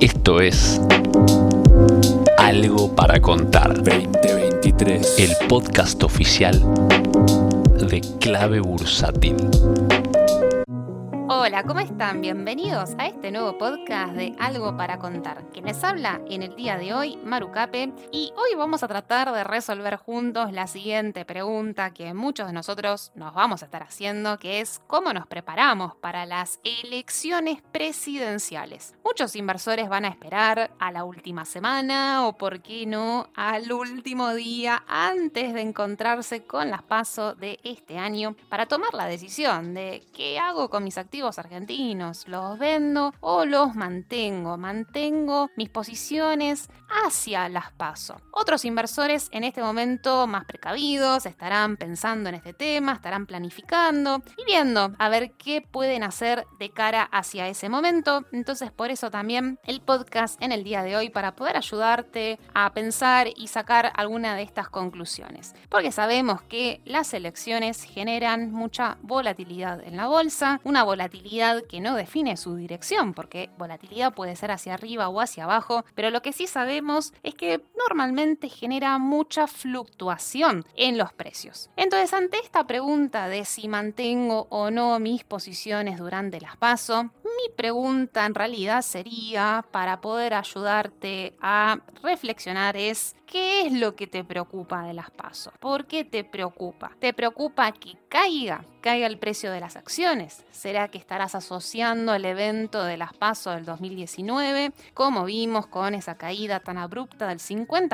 Esto es Algo para Contar 2023, el podcast oficial de Clave Bursátil. Hola, ¿cómo están? Bienvenidos a este nuevo podcast de Algo para Contar. Quien les habla en el día de hoy, Maru Cape, y hoy vamos a tratar de resolver juntos la siguiente pregunta que muchos de nosotros nos vamos a estar haciendo, que es ¿cómo nos preparamos para las elecciones presidenciales? Muchos inversores van a esperar a la última semana o, por qué no, al último día antes de encontrarse con las PASO de este año para tomar la decisión de qué hago con mis activos argentinos, los vendo o los mantengo. Mantengo mis posiciones hacia las PASO. Otros inversores en este momento más precavidos estarán pensando en este tema, estarán planificando y viendo a ver qué pueden hacer de cara hacia ese momento. Entonces, por eso también el podcast en el día de hoy, para poder ayudarte a pensar y sacar alguna de estas conclusiones. Porque sabemos que las elecciones generan mucha volatilidad en la bolsa, una volatilidad que no define su dirección, porque volatilidad puede ser hacia arriba o hacia abajo, pero lo que sí sabemos es que normalmente genera mucha fluctuación en los precios. Entonces, ante esta pregunta de si mantengo o no mis posiciones durante las PASO, mi pregunta en realidad sería, para poder ayudarte a reflexionar, es ¿qué es lo que te preocupa de las PASO? ¿Por qué te preocupa? ¿Te preocupa que caiga el precio de las acciones? ¿Será que estarás asociando el evento de las PASO del 2019, como vimos con esa caída tan abrupta del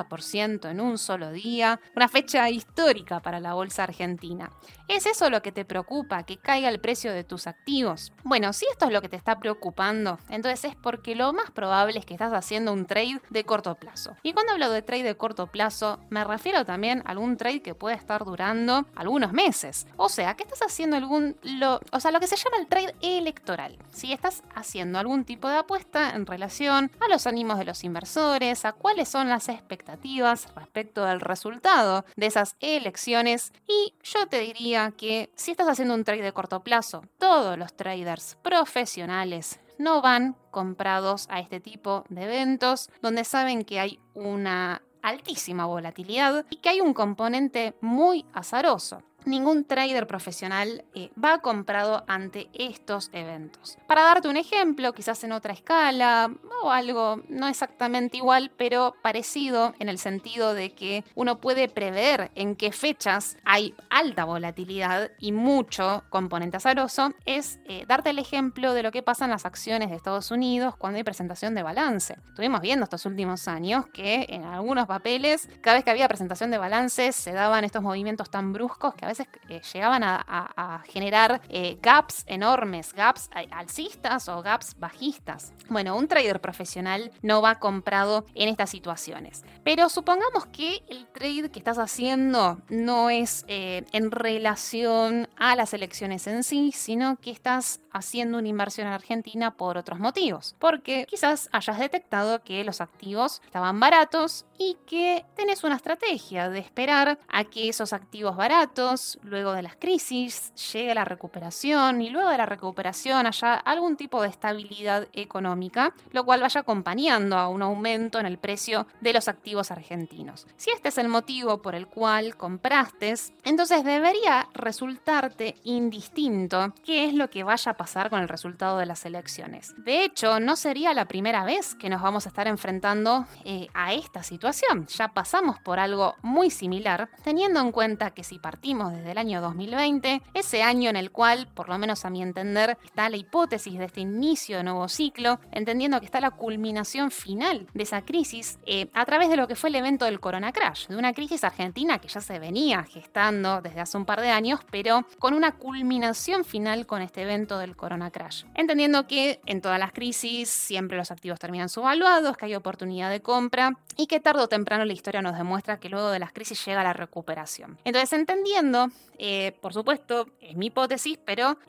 50% en un solo día, una fecha histórica para la bolsa argentina? ¿Es eso lo que te preocupa, que caiga el precio de tus activos? Bueno, si esto es lo que te está preocupando, entonces es porque lo más probable es que estás haciendo un trade de corto plazo. Y cuando hablo de trade de corto plazo, me refiero también a algún trade que puede estar durando algunos meses. O sea, que estás haciendo lo que se llama el trade electoral. Si estás haciendo algún tipo de apuesta en relación a los ánimos de los inversores, a cuáles son las expectativas respecto del resultado de esas elecciones, y yo te diría que si estás haciendo un trade de corto plazo, todos los traders profesionales no van comprados a este tipo de eventos donde saben que hay una altísima volatilidad y que hay un componente muy azaroso. Ningún trader profesional va comprado ante estos eventos. Para darte un ejemplo, quizás en otra escala o algo no exactamente igual, pero parecido en el sentido de que uno puede prever en qué fechas hay alta volatilidad y mucho componente azaroso, es darte el ejemplo de lo que pasa en las acciones de Estados Unidos cuando hay presentación de balance. Estuvimos viendo estos últimos años que en algunos papeles, cada vez que había presentación de balances, se daban estos movimientos tan bruscos que a veces llegaban a generar gaps enormes, gaps alcistas o gaps bajistas. Bueno, un trader profesional no va comprado en estas situaciones. Pero supongamos que el trade que estás haciendo no es en relación a las elecciones en sí, sino que estás haciendo una inversión en Argentina por otros motivos. Porque quizás hayas detectado que los activos estaban baratos y que tenés una estrategia de esperar a que esos activos baratos, luego de las crisis, llegue la recuperación y luego de la recuperación haya algún tipo de estabilidad económica, lo cual vaya acompañando a un aumento en el precio de los activos argentinos. Si este es el motivo por el cual compraste, entonces debería resultarte indistinto qué es lo que vaya a pasar con el resultado de las elecciones. De hecho, no sería la primera vez que nos vamos a estar enfrentando a esta situación. Ya pasamos por algo muy similar, teniendo en cuenta que si partimos desde el año 2020, ese año en el cual, por lo menos a mi entender, está la hipótesis de este inicio de nuevo ciclo, entendiendo que está la culminación final de esa crisis a través de lo que fue el evento del Corona Crash, de una crisis argentina que ya se venía gestando desde hace un par de años, pero con una culminación final con este evento del Corona Crash. Entendiendo que en todas las crisis siempre los activos terminan subvaluados, que hay oportunidad de compra y que tarde o temprano la historia nos demuestra que luego de las crisis llega la recuperación. Entonces, entendiendo, por supuesto, es mi hipótesis, pero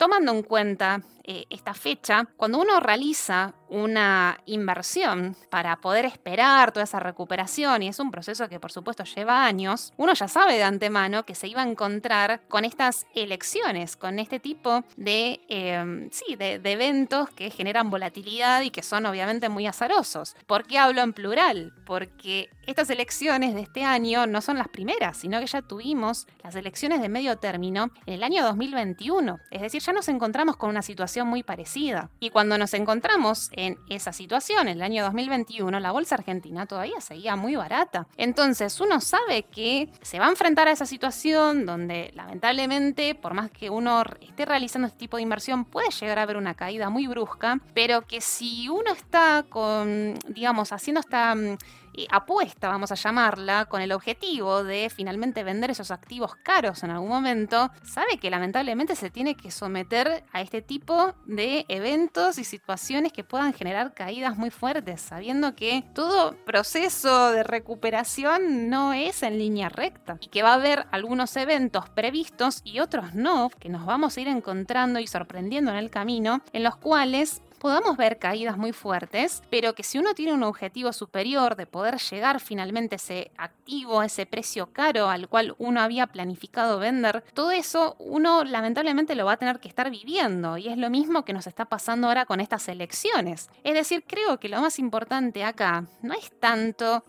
tomando en cuenta esta fecha, cuando uno realiza una inversión para poder esperar toda esa recuperación, y es un proceso que por supuesto lleva años, uno ya sabe de antemano que se iba a encontrar con estas elecciones, con este tipo de eventos que generan volatilidad y que son obviamente muy azarosos. ¿Por qué hablo en plural? Porque estas elecciones de este año no son las primeras, sino que ya tuvimos las elecciones de medio término en el año 2021. Es decir, ya nos encontramos con una situación muy parecida. Y cuando nos encontramos en esa situación, en el año 2021, la bolsa argentina todavía seguía muy barata. Entonces, uno sabe que se va a enfrentar a esa situación donde, lamentablemente, por más que uno esté realizando este tipo de inversión, puede llegar a haber una caída muy brusca, pero que si uno está haciendo esta apuesta, vamos a llamarla, con el objetivo de finalmente vender esos activos caros en algún momento, sabe que lamentablemente se tiene que someter a este tipo de eventos y situaciones que puedan generar caídas muy fuertes, sabiendo que todo proceso de recuperación no es en línea recta y que va a haber algunos eventos previstos y otros no, que nos vamos a ir encontrando y sorprendiendo en el camino, en los cuales podamos ver caídas muy fuertes, pero que si uno tiene un objetivo superior de poder llegar finalmente a ese activo, a ese precio caro al cual uno había planificado vender, todo eso uno lamentablemente lo va a tener que estar viviendo, y es lo mismo que nos está pasando ahora con estas elecciones. Es decir, creo que lo más importante acá no es tanto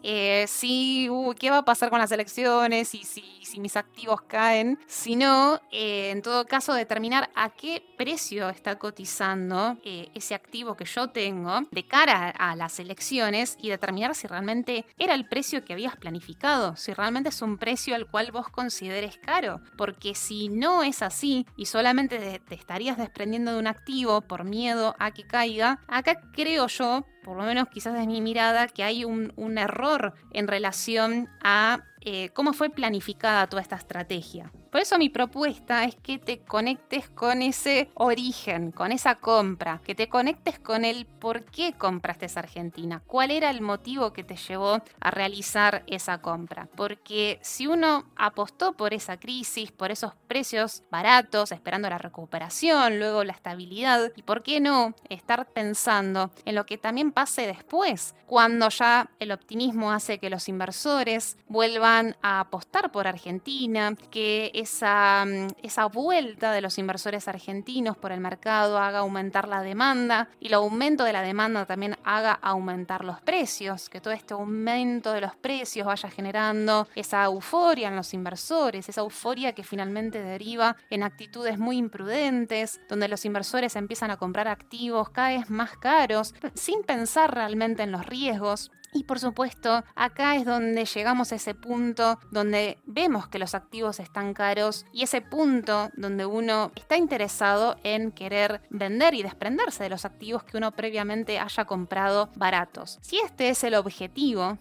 qué va a pasar con las elecciones y si mis activos caen, sino en todo caso determinar a qué precio está cotizando ese activo que yo tengo de cara a las elecciones y determinar si realmente era el precio que habías planificado, si realmente es un precio al cual vos consideres caro, porque si no es así y solamente te estarías desprendiendo de un activo por miedo a que caiga, acá creo yo, por lo menos quizás desde mi mirada, que hay un error en relación a cómo fue planificada toda esta estrategia. Por eso mi propuesta es que te conectes con ese origen, con esa compra, que te conectes con el por qué compraste esa Argentina, cuál era el motivo que te llevó a realizar esa compra. Porque si uno apostó por esa crisis, por esos precios baratos, esperando la recuperación, luego la estabilidad, y por qué no estar pensando en lo que también pase después, cuando ya el optimismo hace que los inversores vuelvan a apostar por Argentina, que esa vuelta de los inversores argentinos por el mercado haga aumentar la demanda y el aumento de la demanda también haga aumentar los precios, que todo este aumento de los precios vaya generando esa euforia en los inversores, esa euforia que finalmente deriva en actitudes muy imprudentes, donde los inversores empiezan a comprar activos cada vez más caros, sin pensar realmente en los riesgos. Y por supuesto, acá es donde llegamos a ese punto donde vemos que los activos están caros y ese punto donde uno está interesado en querer vender y desprenderse de los activos que uno previamente haya comprado baratos. Si este es el objetivo,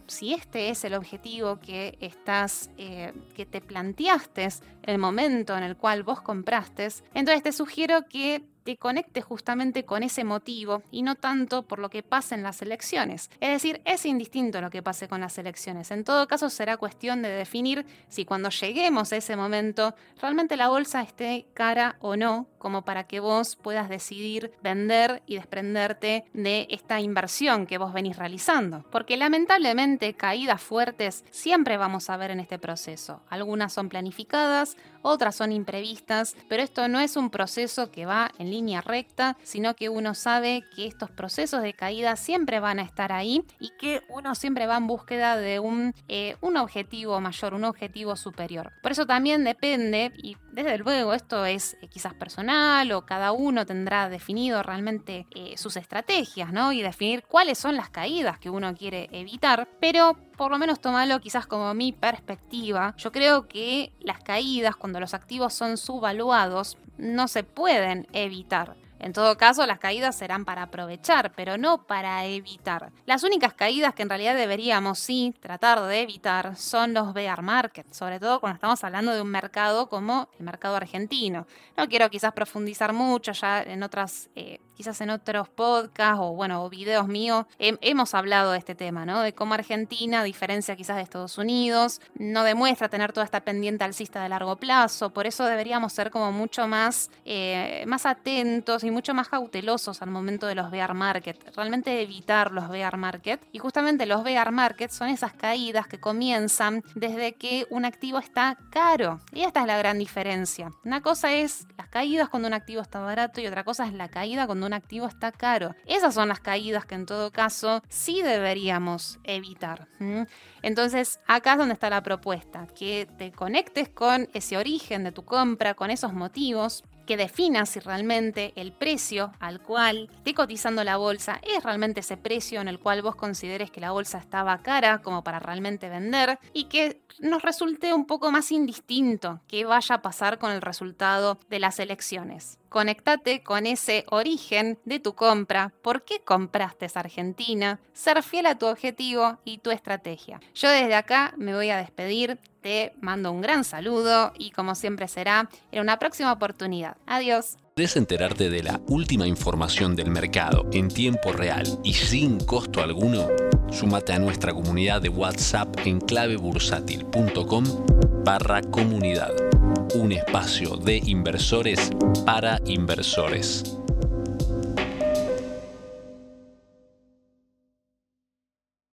que que te planteaste en el momento en el cual vos compraste, entonces te sugiero que te conectes justamente con ese motivo y no tanto por lo que pasa en las elecciones. Es decir, es indistinto lo que pase con las elecciones. En todo caso, será cuestión de definir si cuando lleguemos a ese momento realmente la bolsa esté cara o no, como para que vos puedas decidir vender y desprenderte de esta inversión que vos venís realizando. Porque lamentablemente caídas fuertes siempre vamos a ver en este proceso. Algunas son planificadas, otras son imprevistas, pero esto no es un proceso que va en línea recta, sino que uno sabe que estos procesos de caída siempre van a estar ahí y que uno siempre va en búsqueda de un objetivo mayor, un objetivo superior. Por eso también depende, y desde luego esto es quizás personal o cada uno tendrá definido realmente sus estrategias, ¿no? Y definir cuáles son las caídas que uno quiere evitar, pero por lo menos tomarlo quizás como mi perspectiva. Yo creo que las caídas, cuando los activos son subvaluados, no se pueden evitar. En todo caso, las caídas serán para aprovechar, pero no para evitar. Las únicas caídas que en realidad deberíamos sí tratar de evitar son los bear market, sobre todo cuando estamos hablando de un mercado como el mercado argentino. No quiero quizás profundizar mucho ya en otras quizás en otros podcasts o videos míos, hemos hablado de este tema, ¿no? De cómo Argentina, a diferencia quizás de Estados Unidos, no demuestra tener toda esta pendiente alcista de largo plazo. Por eso deberíamos ser como mucho más atentos y mucho más cautelosos al momento de los bear market. Realmente evitar los bear market. Y justamente los bear market son esas caídas que comienzan desde que un activo está caro. Y esta es la gran diferencia. Una cosa es las caídas cuando un activo está barato y otra cosa es la caída cuando un activo está caro. Esas son las caídas que en todo caso sí deberíamos evitar. Entonces acá es donde está la propuesta, que te conectes con ese origen de tu compra, con esos motivos, que definas si realmente el precio al cual esté cotizando la bolsa es realmente ese precio en el cual vos consideres que la bolsa estaba cara como para realmente vender, y que nos resulte un poco más indistinto qué vaya a pasar con el resultado de las elecciones. Conectate con ese origen de tu compra, por qué compraste esa Argentina, ser fiel a tu objetivo y tu estrategia. Yo desde acá me voy a despedir, te mando un gran saludo y como siempre será en una próxima oportunidad. Adiós. ¿Querés enterarte de la última información del mercado en tiempo real y sin costo alguno? Súmate a nuestra comunidad de WhatsApp en clavebursátil.com/comunidad. Un espacio de inversores para inversores.